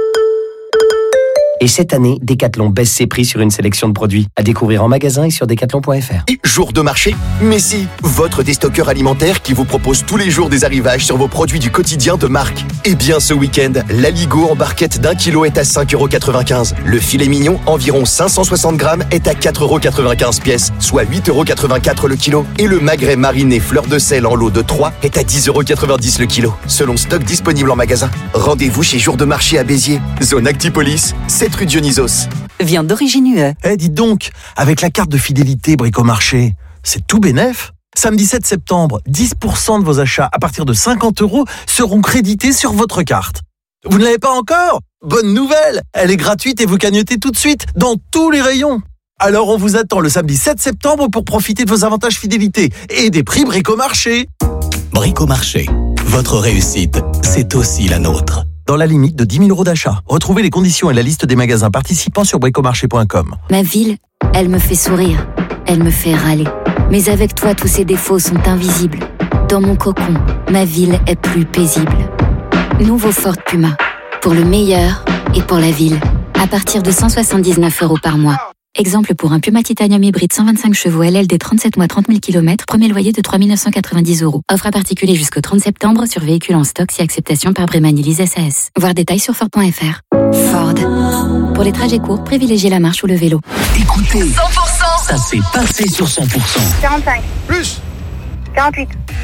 Et cette année, Decathlon baisse ses prix sur une sélection de produits. À découvrir en magasin et sur decathlon.fr. Et jour de marché, Messi, votre déstockeur alimentaire qui vous propose tous les jours des arrivages sur vos produits du quotidien de marque. Et bien ce week-end, l'aligot en barquette d'1 kg est à 5,95€. Le filet mignon, environ 560 grammes, est à 4,95€ pièce, soit 8,84€ le kilo. Et le magret mariné fleur de sel en lot de 3 est à 10,90€ le kilo. Selon stock disponible en magasin. Rendez-vous chez Jour de marché à Béziers, zone Actipolis, 7 rue Dionysos. Viande d'origine UE. Dites donc, avec la carte de fidélité Bricomarché, c'est tout bénef. Samedi 7 septembre, 10% de vos achats à partir de 50€ seront crédités sur votre carte. Vous ne l'avez pas encore? Bonne nouvelle! Elle est gratuite et vous cagnotez tout de suite dans tous les rayons. Alors on vous attend le samedi 7 septembre pour profiter de vos avantages fidélité et des prix Bricomarché. Bricomarché, votre réussite, c'est aussi la nôtre. Dans la limite de 10 000€ d'achat. Retrouvez les conditions et la liste des magasins participants sur bricomarché.com. Ma ville, elle me fait sourire, elle me fait râler. Mais avec toi, tous ces défauts sont invisibles. Dans mon cocon, ma ville est plus paisible. Nouveau Ford Puma, pour le meilleur et pour la ville. À partir de 179€ par mois. Exemple pour un Puma Titanium hybride 125 chevaux LLD 37 mois 30 000 km, premier loyer de 3 990€. Offre à particulier jusqu'au 30 septembre sur véhicules en stock si acceptation par Brémanilise SAS. Voir détails sur Ford.fr. Ford. Pour les trajets courts, privilégiez la marche ou le vélo. Écoutez, 100%, ça s'est passé sur 100%. 45. Plus. 48.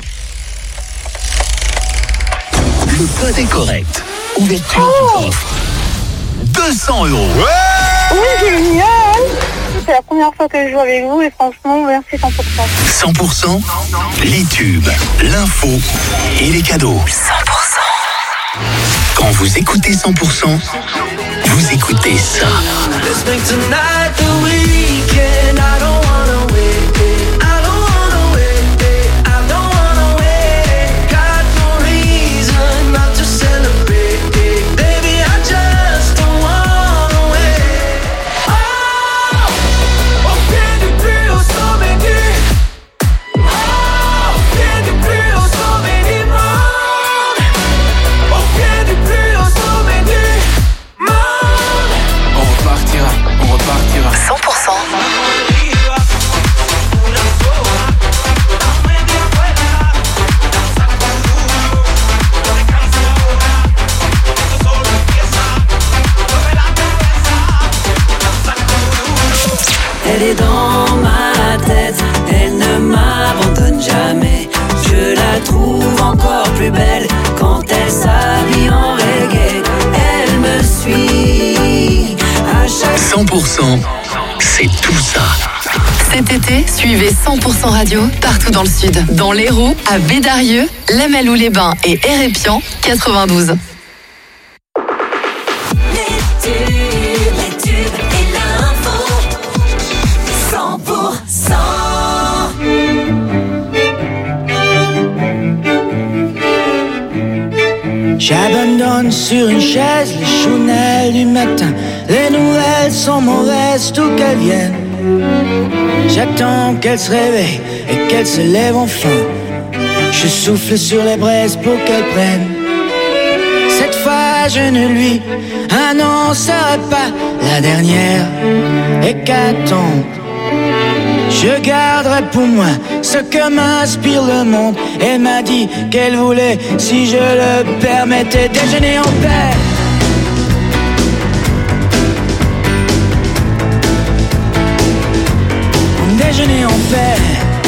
Le code est correct. Ouverture du coffre. 200€. Oui, génial! C'est la première fois que je joue avec vous et franchement, merci 100%. 100%, les tubes, l'info et les cadeaux. 100%. Quand vous écoutez 100%, vous écoutez ça. Let's make tonight the weekend. I don't wanna wait. I don't wanna wait. I don't wanna wait. Got no reason not to celebrate. Baby, I just don't wanna wait. Oh, vieni plus au sommet du. Oh, vieni plus au sommet du monde. Oh, vieni plus au sommet du monde. On repartira. 100%. Elle est dans ma tête, elle ne m'abandonne jamais. Je la trouve encore plus belle quand elle s'habille en reggae. Elle me suit à chaque 100%, c'est tout ça. Cet été, suivez 100% Radio partout dans le sud. Dans l'Hérault, à Bédarieux, Lamellou-les-Bains et Hérépian, 92. J'abandonne sur une chaise les chounelles du matin. Les nouvelles sont mauvaises, d'où qu'elles viennent. J'attends qu'elle se réveille et qu'elle se lève enfin. Je souffle sur les braises pour qu'elle prenne. Cette fois je ne lui annoncerai pas la dernière hécatombe. Je garderai pour moi ce que m'inspire le monde. Elle m'a dit qu'elle voulait, si je le permettais, déjeuner en paix. Déjeuner en paix.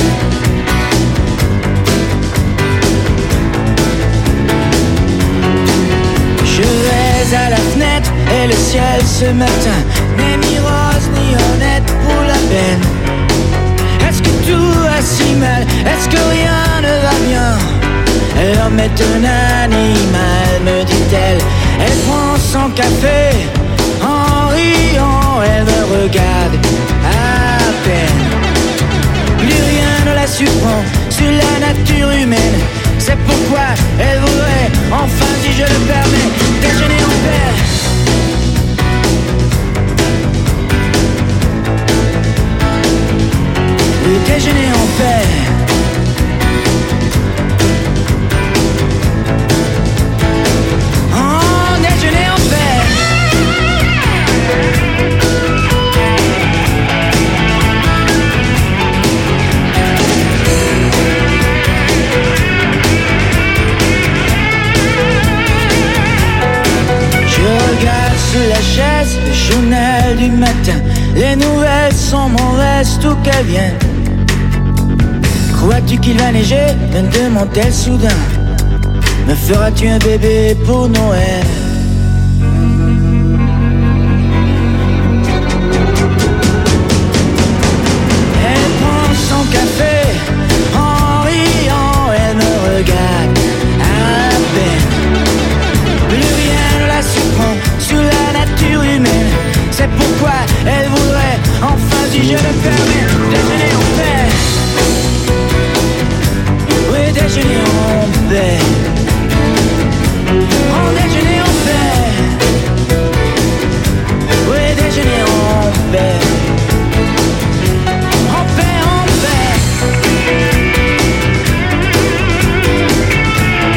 Je vais à la fenêtre et le ciel ce matin n'est ni rose ni honnête pour la peine. Est-ce que tout va si mal? Est-ce que rien ne va bien? L'homme est un animal, me dit-elle. Elle prend son café en riant, elle me regarde à peine. Plus rien ne la surprend sur la nature humaine. C'est pourquoi elle voudrait, enfin si je le permets, déjeuner en paix. Le déjeuner en paix. Oh, déjeuner en paix. Je regarde sous la chaise le journal du matin. Les nouvelles sont mauvaises, d'où qu'elles viennent. Crois-tu qu'il va neiger? Me demande-t-elle soudain. Me feras-tu un bébé pour Noël?